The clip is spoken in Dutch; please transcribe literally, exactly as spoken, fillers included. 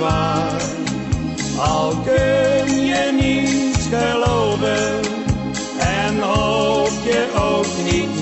waar. Al kun je niet geloven en hoop je ook niet